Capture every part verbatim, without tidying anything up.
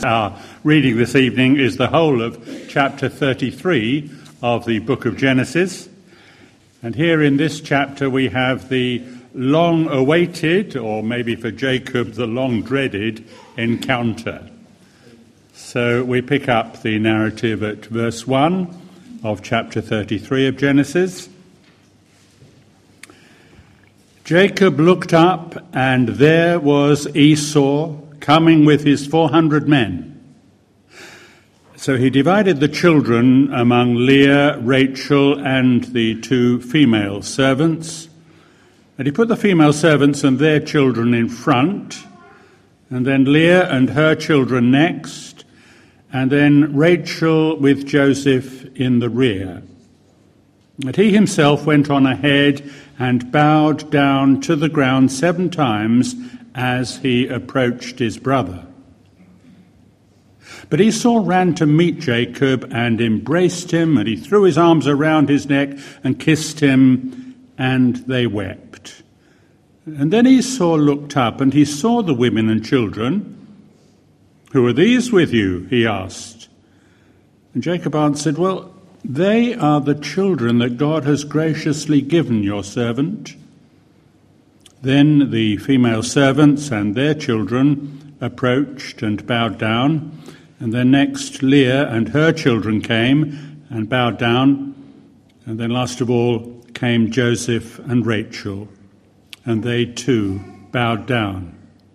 Our reading this evening is the whole of chapter thirty-three of the book of Genesis. And here in this chapter we have the long-awaited, or maybe for Jacob, the long-dreaded encounter. So we pick up the narrative at verse one of chapter thirty-three of Genesis. Jacob looked up, and there was Esau coming with his four hundred men. So he divided the children among Leah, Rachel, and the two female servants. And he put the female servants and their children in front, and then Leah and her children next, and then Rachel with Joseph in the rear. But he himself went on ahead and bowed down to the ground seven times as he approached his brother. But Esau ran to meet Jacob and embraced him, and he threw his arms around his neck and kissed him, and they wept. And then Esau looked up, and he saw the women and children. "Who are these with you?" he asked. And Jacob answered, "Well, they are the children that God has graciously given your servant." Then the female servants and their children approached and bowed down, and then next Leah and her children came and bowed down, and then last of all came Joseph and Rachel, and they too bowed down.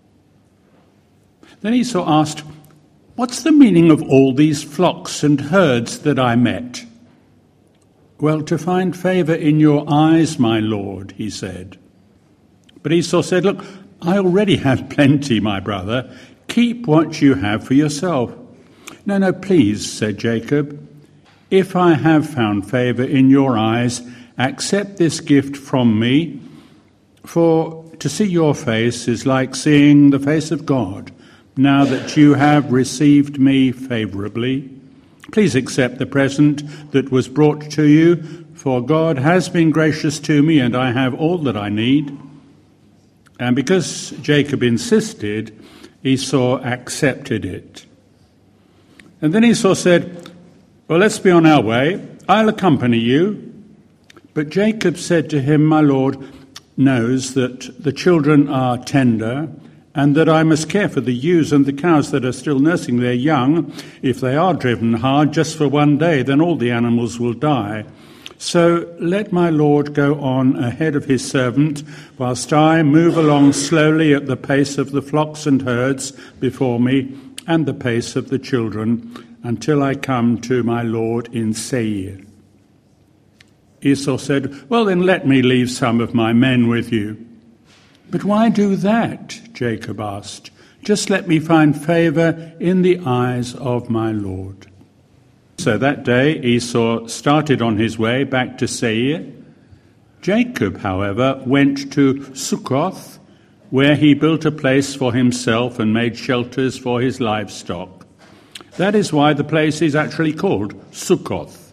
Then Esau asked, "What's the meaning of all these flocks and herds that I met?" "Well, to find favour in your eyes, my lord," he said. But Esau said, "Look, I already have plenty, my brother. Keep what you have for yourself." "No, no, please," said Jacob. "If I have found favour in your eyes, accept this gift from me, for to see your face is like seeing the face of God, now that you have received me favourably. Please accept the present that was brought to you, for God has been gracious to me, and I have all that I need." And because Jacob insisted, Esau accepted it. And then Esau said, "Well, let's be on our way. I'll accompany you." But Jacob said to him, "My lord knows that the children are tender, and that I must care for the ewes and the cows that are still nursing their young. If they are driven hard just for one day, then all the animals will die. So let my lord go on ahead of his servant, whilst I move along slowly at the pace of the flocks and herds before me, and the pace of the children, until I come to my lord in Seir." Esau said, "Well, then let me leave some of my men with you." "But why do that?" Jacob asked. "Just let me find favour in the eyes of my lord." So that day Esau started on his way back to Seir. Jacob, however, went to Succoth, where he built a place for himself and made shelters for his livestock. That is why the place is actually called Succoth.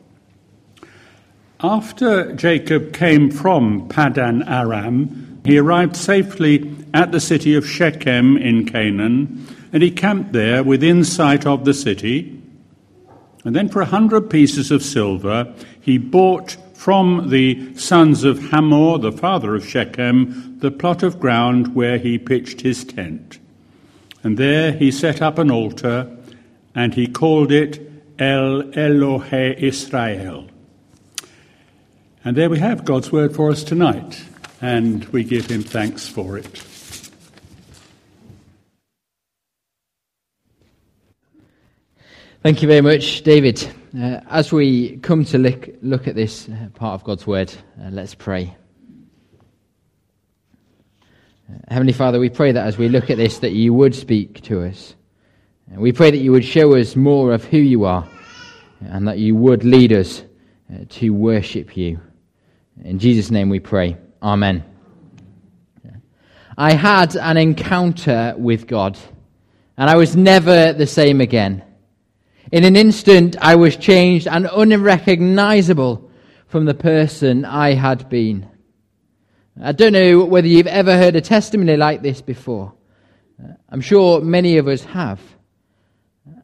After Jacob came from Paddan Aram, he arrived safely at the city of Shechem in Canaan, and he camped there within sight of the city. And then for a hundred pieces of silver, he bought from the sons of Hamor, the father of Shechem, the plot of ground where he pitched his tent. And there he set up an altar, and he called it El Elohe Israel. And there we have God's word for us tonight, and we give him thanks for it. Thank you very much, David. Uh, as we come to look, look at this uh, part of God's Word, uh, let's pray. Uh, Heavenly Father, we pray that as we look at this, that you would speak to us. And we pray that you would show us more of who you are, and that you would lead us uh, to worship you. In Jesus' name we pray. Amen. I had an encounter with God, and I was never the same again. In an instant, I was changed and unrecognizable from the person I had been. I don't know whether you've ever heard a testimony like this before. I'm sure many of us have.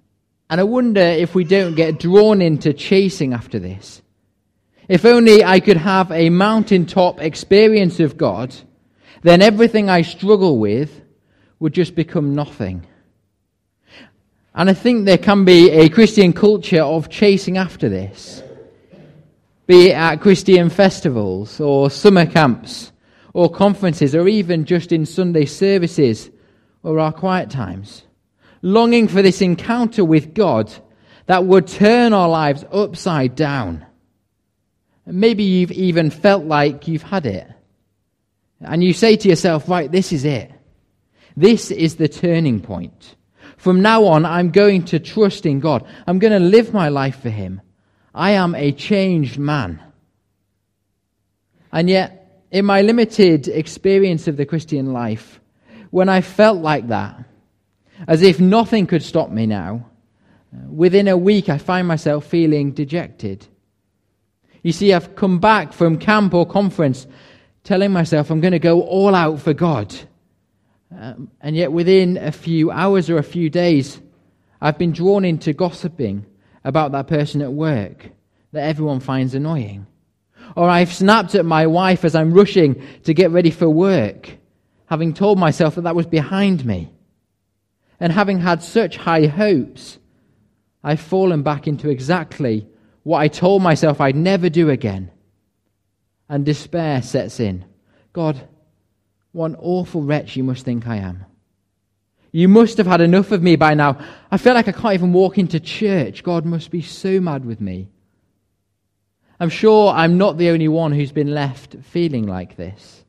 And I wonder if we don't get drawn into chasing after this. If only I could have a mountaintop experience of God, then everything I struggle with would just become nothing. And I think there can be a Christian culture of chasing after this, be it at Christian festivals or summer camps or conferences or even just in Sunday services or our quiet times, longing for this encounter with God that would turn our lives upside down. Maybe you've even felt like you've had it. And you say to yourself, right, this is it. This is the turning point. From now on, I'm going to trust in God. I'm going to live my life for Him. I am a changed man. And yet, in my limited experience of the Christian life, when I felt like that, as if nothing could stop me now, within a week I find myself feeling dejected. You see, I've come back from camp or conference telling myself I'm going to go all out for God. Um, and yet within a few hours or a few days, I've been drawn into gossiping about that person at work that everyone finds annoying. Or I've snapped at my wife as I'm rushing to get ready for work, having told myself that that was behind me. And having had such high hopes, I've fallen back into exactly what I told myself I'd never do again. And despair sets in. God, what an awful wretch you must think I am. You must have had enough of me by now. I feel like I can't even walk into church. God must be so mad with me. I'm sure I'm not the only one who's been left feeling like this.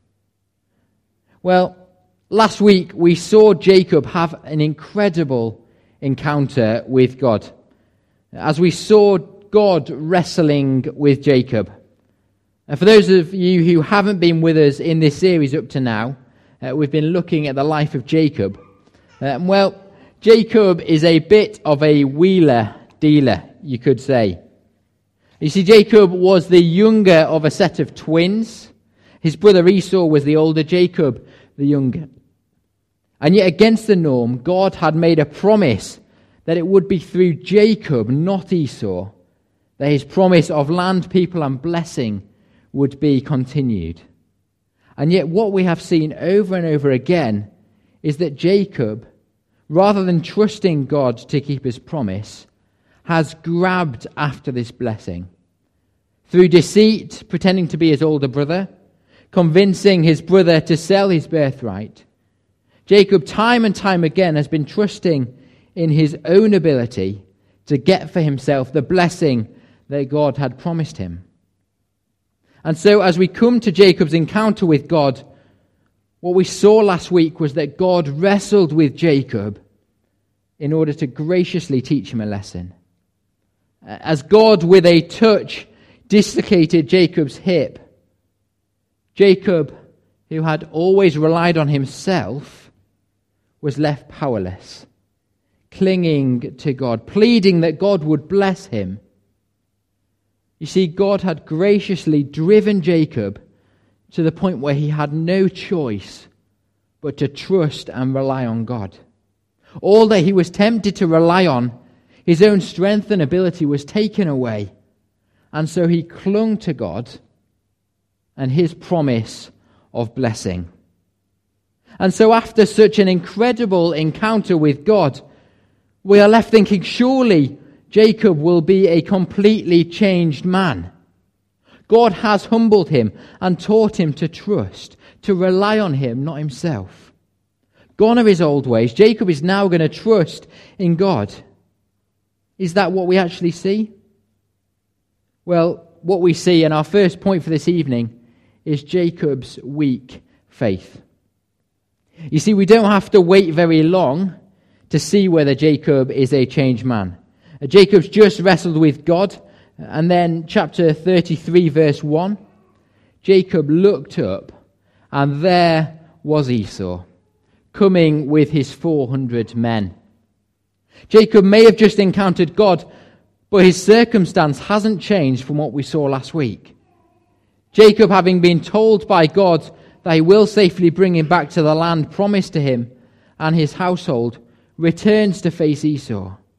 Well, last week we saw Jacob have an incredible encounter with God, as we saw God wrestling with Jacob. And for those of you who haven't been with us in this series up to now, uh, we've been looking at the life of Jacob. Uh, well, Jacob is a bit of a wheeler dealer, you could say. You see, Jacob was the younger of a set of twins. His brother Esau was the older, Jacob the younger. And yet against the norm, God had made a promise that it would be through Jacob, not Esau, that his promise of land, people, and blessing would be continued. And yet what we have seen over and over again is that Jacob, rather than trusting God to keep his promise, has grabbed after this blessing. Through deceit, pretending to be his older brother, convincing his brother to sell his birthright, Jacob time and time again has been trusting in his own ability to get for himself the blessing that God had promised him. And so as we come to Jacob's encounter with God, what we saw last week was that God wrestled with Jacob in order to graciously teach him a lesson. As God, with a touch, dislocated Jacob's hip, Jacob, who had always relied on himself, was left powerless, clinging to God, pleading that God would bless him. You see, God had graciously driven Jacob to the point where he had no choice but to trust and rely on God. All that he was tempted to rely on, his own strength and ability, was taken away. And so he clung to God and his promise of blessing. And so after such an incredible encounter with God, we are left thinking, surely Jacob will be a completely changed man. God has humbled him and taught him to trust, to rely on him, not himself. Gone are his old ways. Jacob is now going to trust in God. Is that what we actually see? Well, what we see, and our first point for this evening, is Jacob's weak faith. You see, we don't have to wait very long to see whether Jacob is a changed man. Jacob's just wrestled with God, and then chapter thirty-three, verse one, Jacob looked up, and there was Esau, coming with his four hundred men. Jacob may have just encountered God, but his circumstance hasn't changed from what we saw last week. Jacob, having been told by God that he will safely bring him back to the land promised to him and his household, returns to face Esau,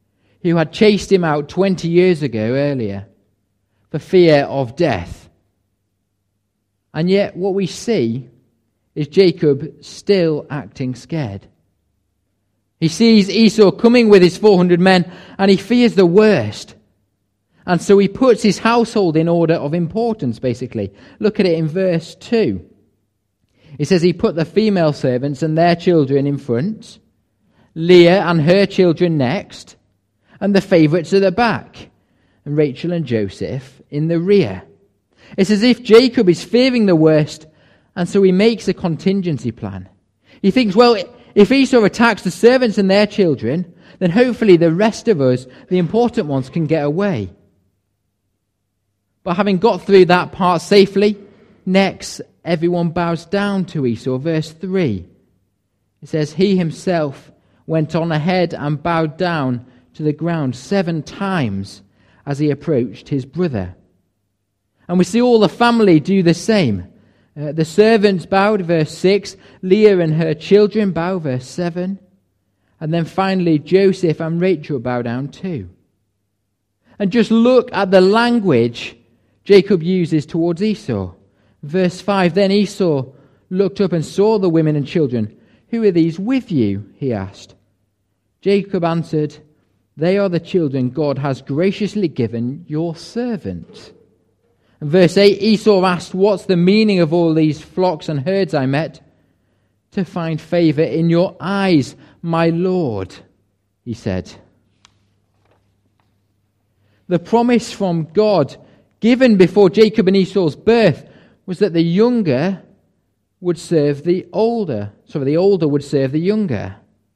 who had chased him out twenty years ago earlier for fear of death. And yet what we see is Jacob still acting scared. He sees Esau coming with his four hundred men, and he fears the worst. And so he puts his household in order of importance, basically. Look at it in verse two. It says he put the female servants and their children in front, Leah and her children next, and the favourites at the back, and Rachel and Joseph in the rear. It's as if Jacob is fearing the worst, and so he makes a contingency plan. He thinks, well, if Esau attacks the servants and their children, then hopefully the rest of us, the important ones, can get away. But having got through that part safely, next everyone bows down to Esau. Verse three. It says, he himself went on ahead and bowed down to the ground seven times as he approached his brother. And we see all the family do the same. Uh, the servants bowed, verse six. Leah and her children bow, verse seven. And then finally Joseph and Rachel bow down too. And just look at the language Jacob uses towards Esau. Verse five, then Esau looked up and saw the women and children. Who are these with you? He asked. Jacob answered, they are the children God has graciously given your servant. And verse eight, Esau asked, what's the meaning of all these flocks and herds I met? To find favor in your eyes, my Lord, he said. The promise from God given before Jacob and Esau's birth was that the younger would serve the older. So the older would serve the younger.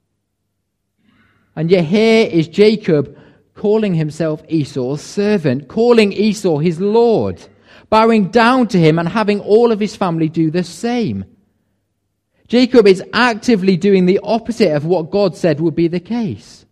And yet here is Jacob calling himself Esau's servant, calling Esau his Lord, bowing down to him and having all of his family do the same. Jacob is actively doing the opposite of what God said would be the case.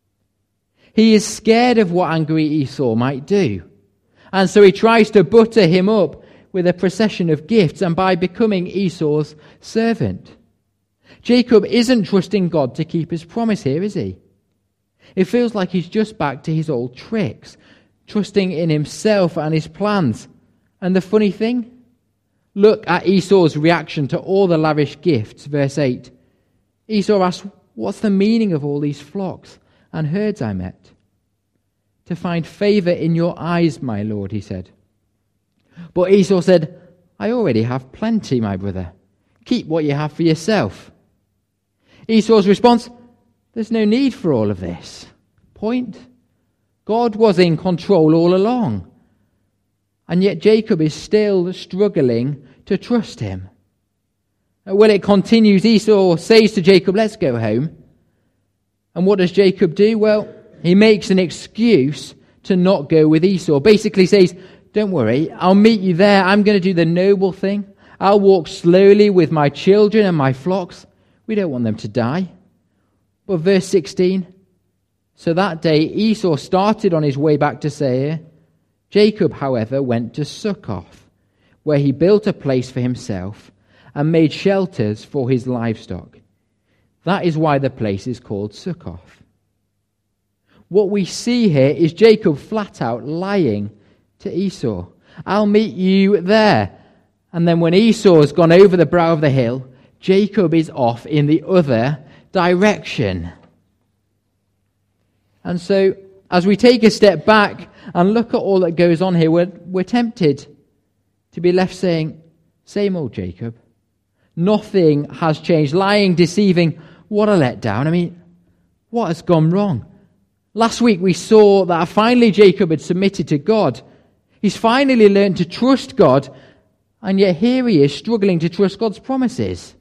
He is scared of what angry Esau might do. And so he tries to butter him up with a procession of gifts and by becoming Esau's servant. Jacob isn't trusting God to keep his promise here, is he? It feels like he's just back to his old tricks, trusting in himself and his plans. And the funny thing? Look at Esau's reaction to all the lavish gifts, verse eight. Esau asked, what's the meaning of all these flocks and herds I met? To find favor in your eyes, my lord, he said. But Esau said, I already have plenty, my brother. Keep what you have for yourself. Esau's response, there's no need for all of this. Point. God was in control all along. And yet Jacob is still struggling to trust him. Well, it continues. Esau says to Jacob, let's go home. And what does Jacob do? Well, he makes an excuse to not go with Esau. Basically says, don't worry, I'll meet you there. I'm going to do the noble thing. I'll walk slowly with my children and my flocks. We don't want them to die. But verse sixteen, so that day Esau started on his way back to Seir. Jacob, however, went to Succoth, where he built a place for himself and made shelters for his livestock. That is why the place is called Succoth. What we see here is Jacob flat out lying to Esau. I'll meet you there. And then when Esau has gone over the brow of the hill, Jacob is off in the other direction. And so, as we take a step back and look at all that goes on here, we're, we're tempted to be left saying, same old Jacob. Nothing has changed. Lying, deceiving, what a letdown. I mean, what has gone wrong? Last week we saw that finally Jacob had submitted to God. He's finally learned to trust God, and yet here he is struggling to trust God's promises.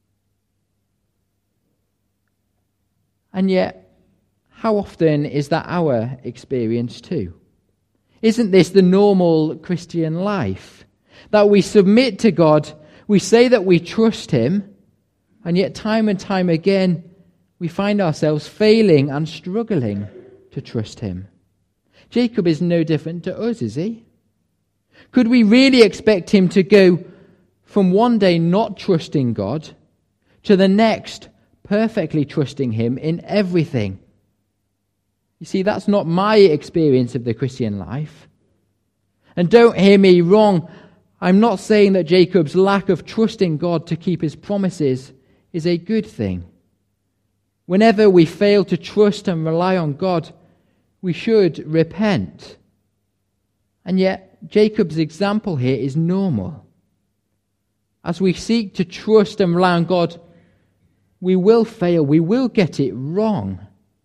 And yet, how often is that our experience too? Isn't this the normal Christian life? That we submit to God, we say that we trust him, and yet time and time again we find ourselves failing and struggling to trust him. Jacob is no different to us, is he? Could we really expect him to go from one day not trusting God to the next perfectly trusting him in everything? You see, that's not my experience of the Christian life. And don't hear me wrong. I'm not saying that Jacob's lack of trust in God to keep his promises is a good thing. Whenever we fail to trust and rely on God, we should repent. And yet, Jacob's example here is normal. As we seek to trust and rely on God, we will fail. We will get it wrong.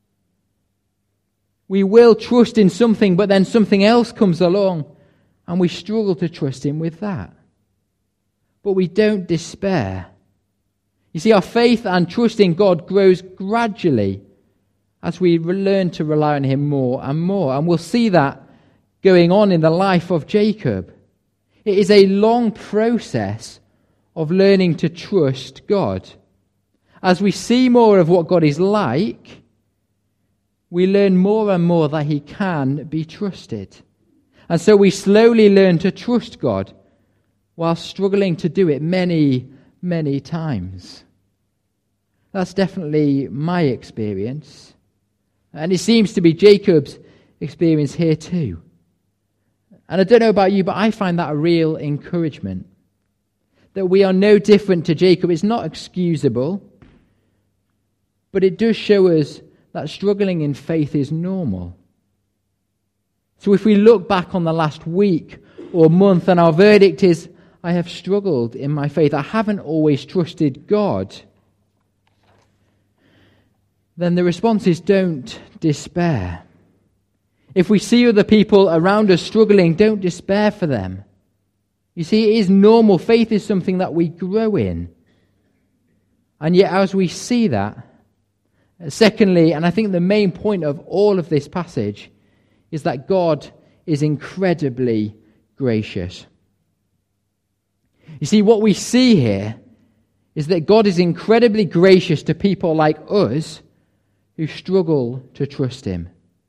We will trust in something, but then something else comes along, and we struggle to trust him with that. But we don't despair. You see, our faith and trust in God grows gradually as we learn to rely on him more and more. And we'll see that going on in the life of Jacob. It is a long process of learning to trust God. As we see more of what God is like, we learn more and more that he can be trusted. And so we slowly learn to trust God while struggling to do it many, many times. That's definitely my experience. And it seems to be Jacob's experience here too. And I don't know about you, but I find that a real encouragement. That we are no different to Jacob. It's not excusable, but it does show us that struggling in faith is normal. So if we look back on the last week or month and our verdict is, I have struggled in my faith, I haven't always trusted God, then the response is don't despair. If we see other people around us struggling, don't despair for them. You see, it is normal. Faith is something that we grow in. And yet as we see that, secondly, and I think the main point of all of this passage, is that God is incredibly gracious. You see, what we see here is that God is incredibly gracious to people like us who struggle to trust him.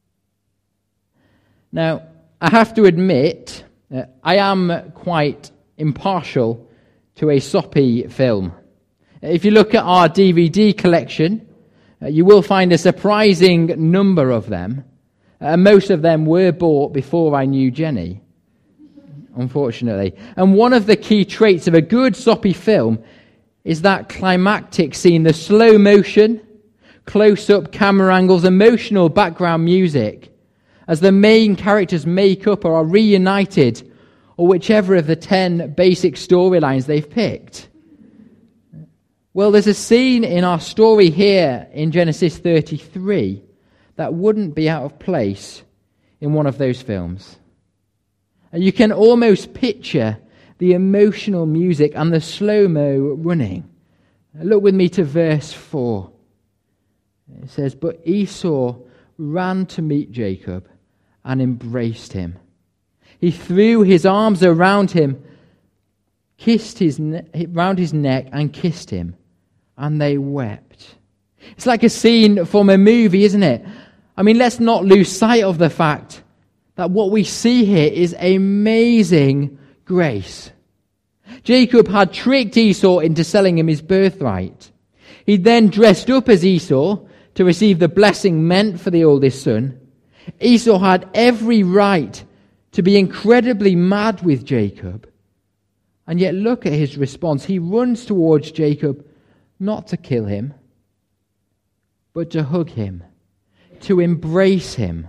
Now, I have to admit, uh, I am quite impartial to a soppy film. If you look at our D V D collection, uh, you will find a surprising number of them. And uh, most of them were bought before I knew Jenny, unfortunately. And one of the key traits of a good soppy film is that climactic scene, the slow motion, close-up camera angles, emotional background music, as the main characters make up or are reunited, or whichever of the ten basic storylines they've picked. Well, there's a scene in our story here in Genesis thirty-three that wouldn't be out of place in one of those films. And you can almost picture the emotional music and the slow-mo running. Look with me to verse four. It says, but Esau ran to meet Jacob and embraced him. He threw his arms around him, kissed his ne- round his neck and kissed him, and they wept. It's like a scene from a movie, isn't it? I mean, let's not lose sight of the fact that what we see here is amazing grace. Jacob had tricked Esau into selling him his birthright. He then dressed up as Esau to receive the blessing meant for the oldest son. Esau had every right to be incredibly mad with Jacob. And yet look at his response. He runs towards Jacob not to kill him, but to hug him, to embrace him.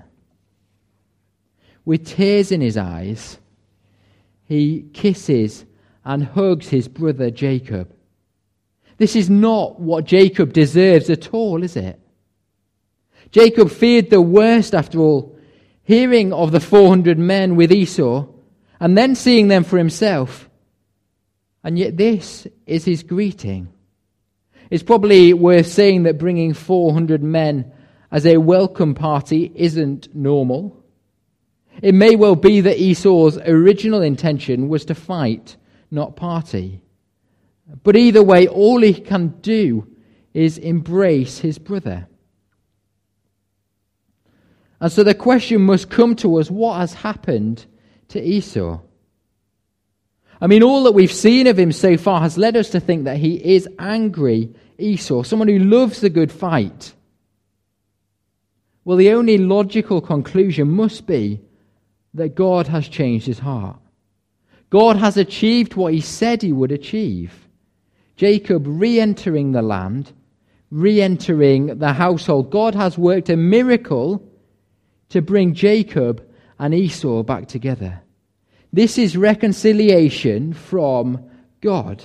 With tears in his eyes, he kisses and hugs his brother Jacob. This is not what Jacob deserves at all, is it? Jacob feared the worst, after all, hearing of the four hundred men with Esau, and then seeing them for himself. And yet this is his greeting. It's probably worth saying that bringing four hundred men as a welcome party isn't normal. It may well be that Esau's original intention was to fight, not party. But either way, all he can do is embrace his brother. And so the question must come to us, what has happened to Esau? I mean, all that we've seen of him so far has led us to think that he is angry Esau, someone who loves the good fight. Well, the only logical conclusion must be that God has changed his heart. God has achieved what he said he would achieve. Jacob re-entering the land, re-entering the household. God has worked a miracle to bring Jacob and Esau back together. This is reconciliation from God.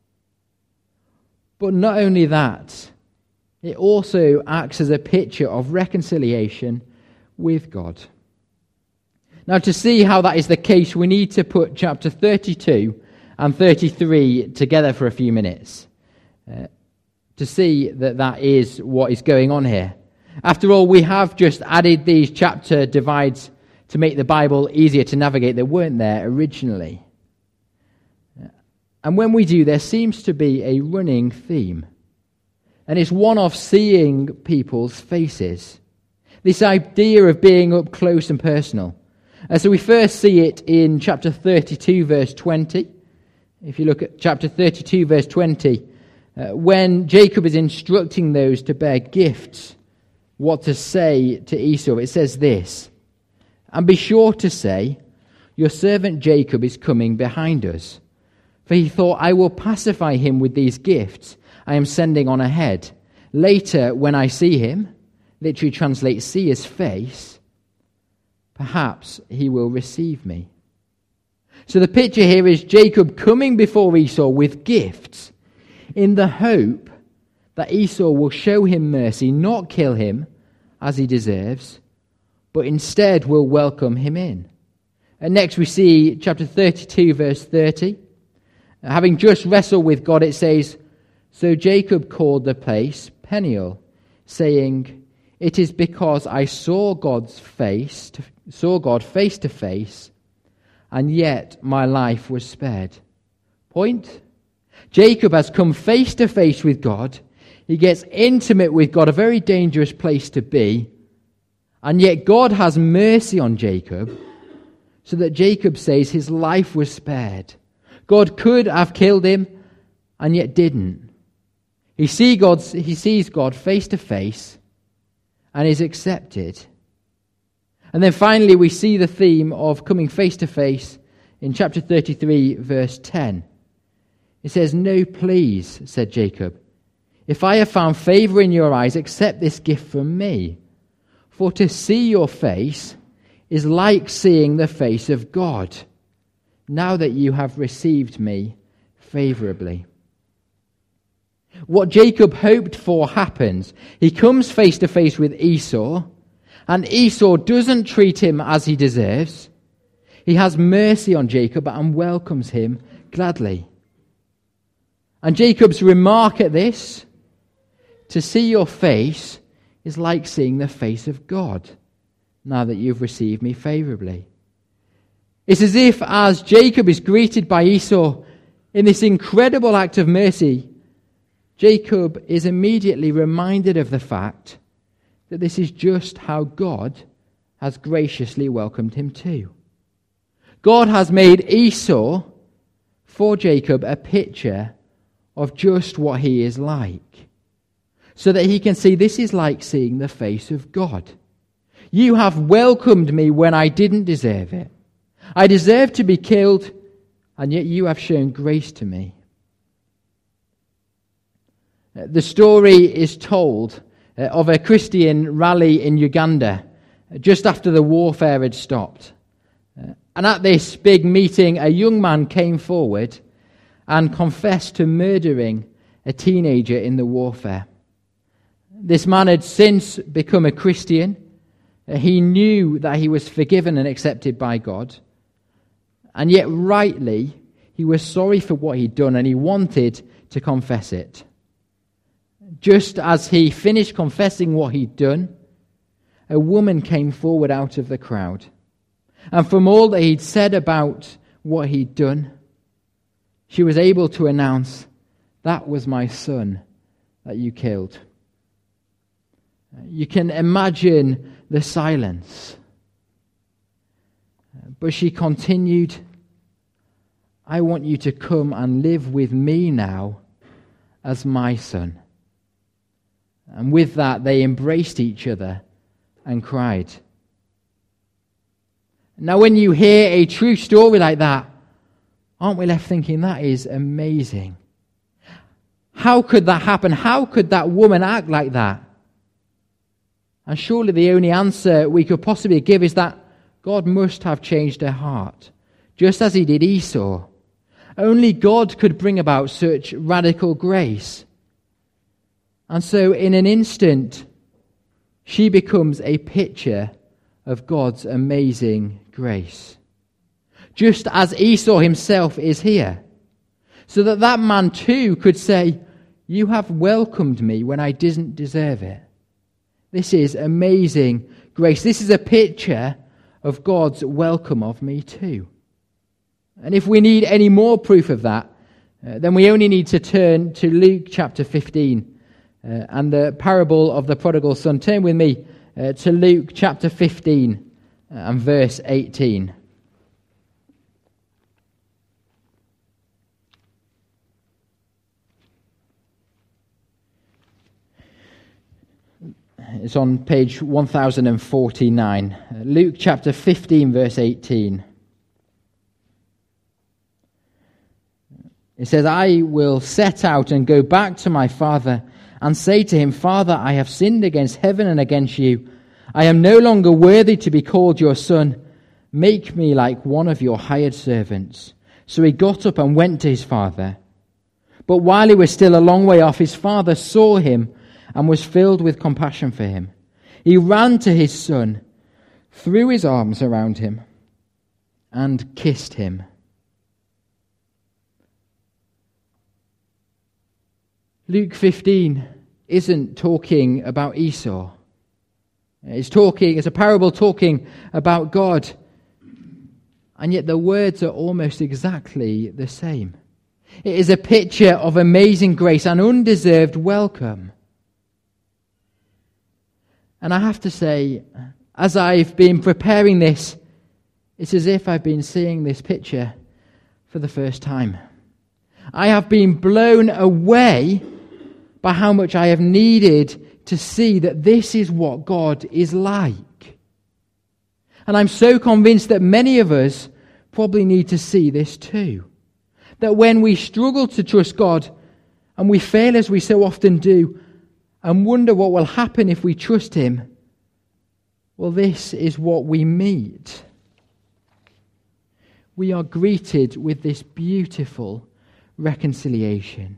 But not only that, it also acts as a picture of reconciliation with God. Now, to see how that is the case, we need to put chapter thirty-two and thirty-three together for a few minutes uh, to see that that is what is going on here. After all, we have just added these chapter divides to make the Bible easier to navigate. They weren't there originally. And when we do, there seems to be a running theme. And it's one of seeing people's faces. This idea of being up close and personal. And so we first see it in chapter thirty-two, verse twenty. If you look at chapter thirty-two, verse twenty, uh, when Jacob is instructing those to bear gifts, what to say to Esau, it says this, "And be sure to say, your servant Jacob is coming behind us. For he thought, I will pacify him with these gifts I am sending on ahead. Later, when I see him," literally translates see his face, "perhaps he will receive me." So the picture here is Jacob coming before Esau with gifts in the hope that Esau will show him mercy, not kill him as he deserves, but instead will welcome him in. And next we see chapter thirty-two, verse thirty. Having just wrestled with God, it says, "So Jacob called the place Peniel, saying, it is because I saw God's face, to, saw God face to face, and yet my life was spared." Point? Jacob has come face to face with God. He gets intimate with God, a very dangerous place to be. And yet God has mercy on Jacob, so that Jacob says his life was spared. God could have killed him, and yet didn't. He, see God's, he sees God face to face, and is accepted. And then finally we see the theme of coming face to face in chapter thirty-three, verse ten. It says, "No, please," said Jacob, "if I have found favor in your eyes, accept this gift from me. For to see your face is like seeing the face of God, now that you have received me favorably." What Jacob hoped for happens. He comes face to face with Esau, and Esau doesn't treat him as he deserves. He has mercy on Jacob and welcomes him gladly. And Jacob's remark at this, "To see your face is like seeing the face of God, now that you've received me favorably." It's as if as Jacob is greeted by Esau in this incredible act of mercy, Jacob is immediately reminded of the fact that this is just how God has graciously welcomed him too. God has made Esau, for Jacob, a picture of just what he is like, so that he can see this is like seeing the face of God. You have welcomed me when I didn't deserve it. I deserved to be killed, and yet you have shown grace to me. The story is told of a Christian rally in Uganda just after the warfare had stopped. And at this big meeting, a young man came forward and confessed to murdering a teenager in the warfare. This man had since become a Christian. He knew that he was forgiven and accepted by God. And yet rightly, he was sorry for what he'd done and he wanted to confess it. Just as he finished confessing what he'd done, a woman came forward out of the crowd. And from all that he'd said about what he'd done, she was able to announce, "That was my son that you killed." You can imagine the silence. But she continued, "I want you to come and live with me now as my son." And with that, they embraced each other and cried. Now, when you hear a true story like that, aren't we left thinking that is amazing? How could that happen? How could that woman act like that? And surely the only answer we could possibly give is that God must have changed her heart, just as he did Esau. Only God could bring about such radical grace. And so in an instant, she becomes a picture of God's amazing grace. Just as Esau himself is here. So that that man too could say, you have welcomed me when I didn't deserve it. This is amazing grace. This is a picture of God's welcome of me too. And if we need any more proof of that, uh, then we only need to turn to Luke chapter fifteen uh, and the parable of the prodigal son. Turn with me uh, to Luke chapter fifteen uh, and verse eighteen. It's on page one thousand forty-nine. Uh, Luke chapter fifteen, verse eighteen. It says, I will set out and go back to my father and say to him, Father, I have sinned against heaven and against you. I am no longer worthy to be called your son. Make me like one of your hired servants. So he got up and went to his father. But while he was still a long way off, his father saw him and was filled with compassion for him. He ran to his son, threw his arms around him, and kissed him. Luke fifteen isn't talking about Esau. It's talking, it's a parable talking about God. And yet the words are almost exactly the same. It is a picture of amazing grace and undeserved welcome. And I have to say, as I've been preparing this, it's as if I've been seeing this picture for the first time. I have been blown away by how much I have needed to see that this is what God is like. And I'm so convinced that many of us probably need to see this too. That when we struggle to trust God, and we fail as we so often do, and wonder what will happen if we trust him, well, this is what we meet. We are greeted with this beautiful reconciliation.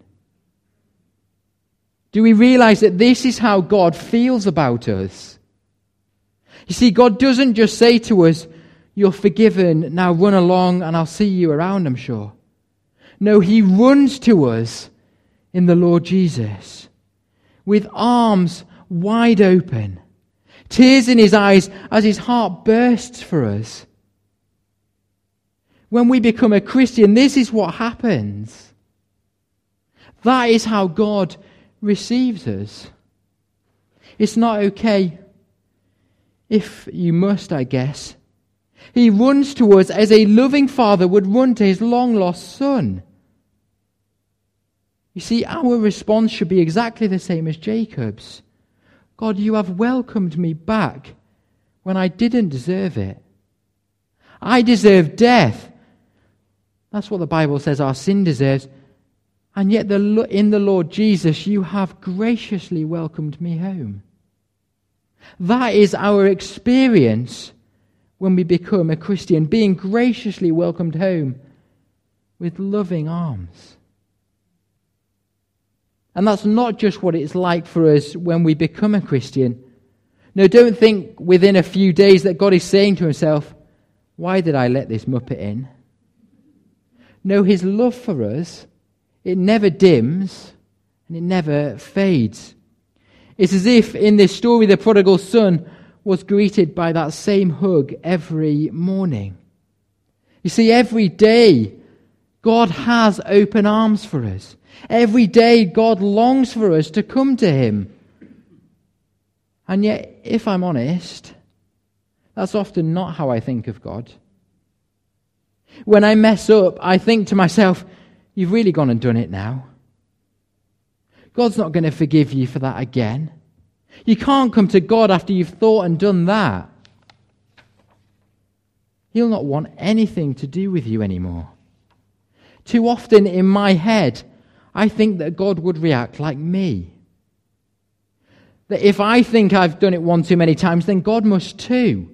Do we realize that this is how God feels about us? You see, God doesn't just say to us, you're forgiven, now run along and I'll see you around, I'm sure. No, he runs to us in the Lord Jesus with arms wide open, tears in his eyes as his heart bursts for us. When we become a Christian, this is what happens. That is how God receives us. It's not okay, if you must, I guess. He runs to us as a loving father would run to his long-lost son. You see, our response should be exactly the same as Jacob's. God, you have welcomed me back when I didn't deserve it. I deserve death. That's what the Bible says our sin deserves. And yet the, in the Lord Jesus, you have graciously welcomed me home. That is our experience when we become a Christian, being graciously welcomed home with loving arms. And that's not just what it's like for us when we become a Christian. No, don't think within a few days that God is saying to himself, why did I let this muppet in? No, his love for us, it never dims and it never fades. It's as if in this story the prodigal son was greeted by that same hug every morning. You see, every day God has open arms for us. Every day God longs for us to come to him. And yet, if I'm honest, that's often not how I think of God. When I mess up, I think to myself, you've really gone and done it now. God's not going to forgive you for that again. You can't come to God after you've thought and done that. He'll not want anything to do with you anymore. Too often in my head, I think that God would react like me. That if I think I've done it one too many times, then God must too.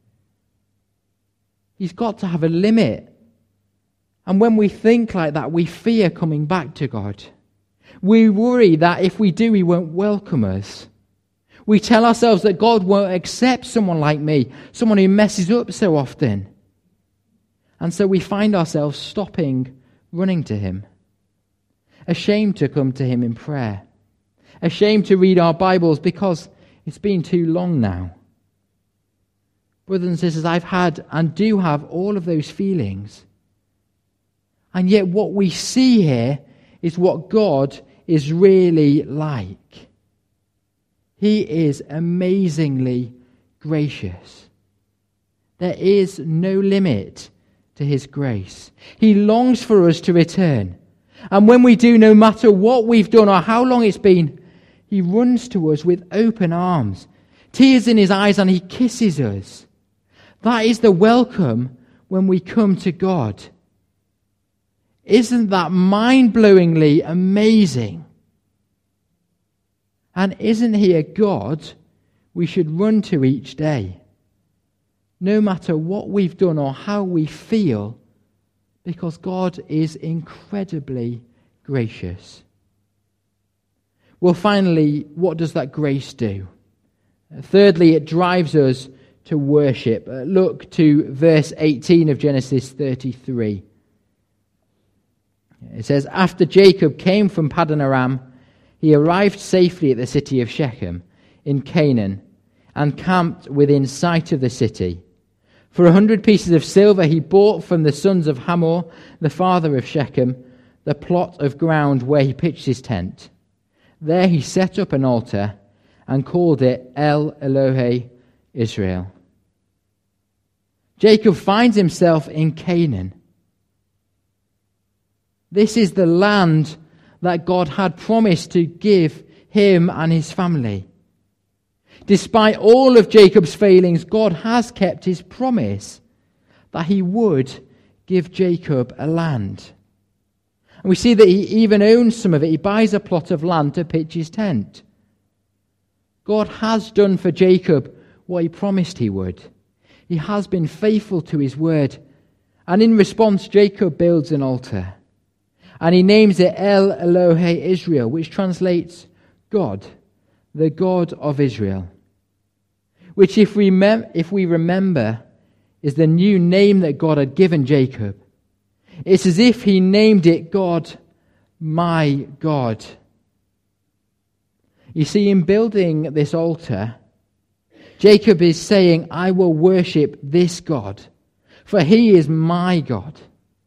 He's got to have a limit. And when we think like that, we fear coming back to God. We worry that if we do, He won't welcome us. We tell ourselves that God won't accept someone like me, someone who messes up so often. And so we find ourselves stopping running to Him, ashamed to come to Him in prayer, ashamed to read our Bibles because it's been too long now. Brothers and sisters, I've had and do have all of those feelings. And yet what we see here is what God is really like. He is amazingly gracious. There is no limit to His grace. He longs for us to return. And when we do, no matter what we've done or how long it's been, He runs to us with open arms, tears in His eyes, and He kisses us. That is the welcome when we come to God. Isn't that mind-blowingly amazing? And isn't He a God we should run to each day? No matter what we've done or how we feel, because God is incredibly gracious. Well, finally, what does that grace do? Thirdly, it drives us to worship. Look to verse eighteen of Genesis thirty-three. It says, after Jacob came from Paddan Aram, he arrived safely at the city of Shechem in Canaan and camped within sight of the city. For a hundred pieces of silver he bought from the sons of Hamor, the father of Shechem, the plot of ground where he pitched his tent. There he set up an altar and called it El Elohe Israel. Jacob finds himself in Canaan. This is the land that God had promised to give him and his family. Despite all of Jacob's failings, God has kept His promise that He would give Jacob a land. And we see that he even owns some of it. He buys a plot of land to pitch his tent. God has done for Jacob what He promised He would. He has been faithful to His word. And in response, Jacob builds an altar. And he names it El Elohe Israel, which translates God, the God of Israel. Which, if we, mem- if we remember, is the new name that God had given Jacob. It's as if He named it God, my God. You see, in building this altar, Jacob is saying, I will worship this God, for He is my God.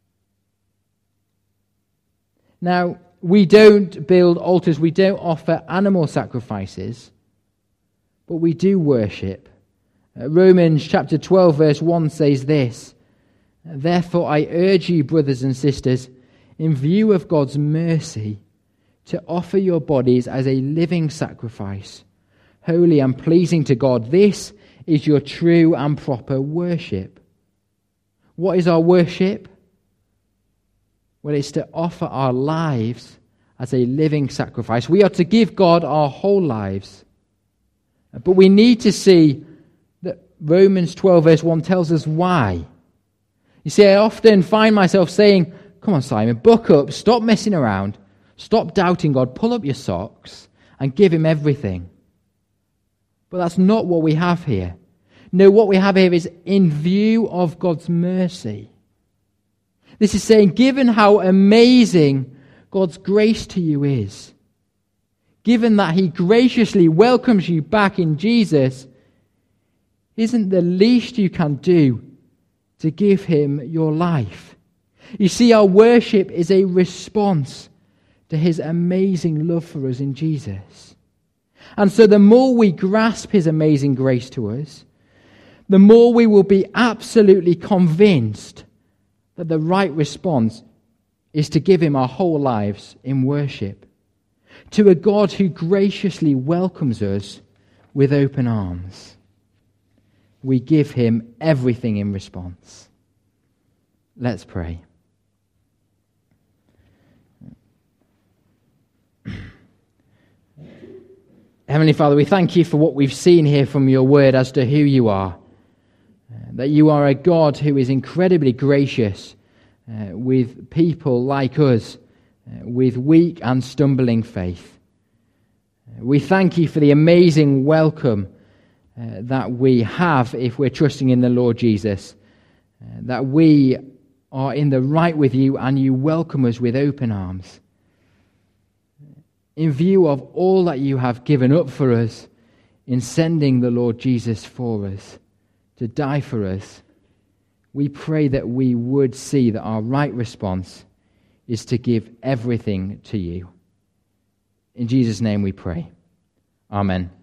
Now, we don't build altars, we don't offer animal sacrifices, but we do worship. Uh, Romans chapter twelve verse one says this, therefore I urge you, brothers and sisters, in view of God's mercy, to offer your bodies as a living sacrifice, holy and pleasing to God. This is your true and proper worship. What is our worship? Well, it's to offer our lives as a living sacrifice. We are to give God our whole lives. But we need to see that Romans twelve verse one tells us why. You see, I often find myself saying, come on, Simon, buck up, stop messing around, stop doubting God, pull up your socks and give Him everything. But that's not what we have here. No, what we have here is in view of God's mercy. This is saying, given how amazing God's grace to you is, given that He graciously welcomes you back in Jesus, isn't the least you can do to give Him your life? You see, our worship is a response to His amazing love for us in Jesus. And so the more we grasp His amazing grace to us, the more we will be absolutely convinced that the right response is to give Him our whole lives in worship, to a God who graciously welcomes us with open arms. We give him everything in response. Let's pray. Heavenly Father, we thank you for what we've seen here from your word as to who you are. Uh, that you are a God who is incredibly gracious uh, with people like us, uh, with weak and stumbling faith. Uh, we thank you for the amazing welcome uh, that we have if we're trusting in the Lord Jesus. Uh, that we are in the right with you and you welcome us with open arms. In view of all that you have given up for us in sending the Lord Jesus for us, to die for us, we pray that we would see that our right response is to give everything to you. In Jesus' name we pray. Amen.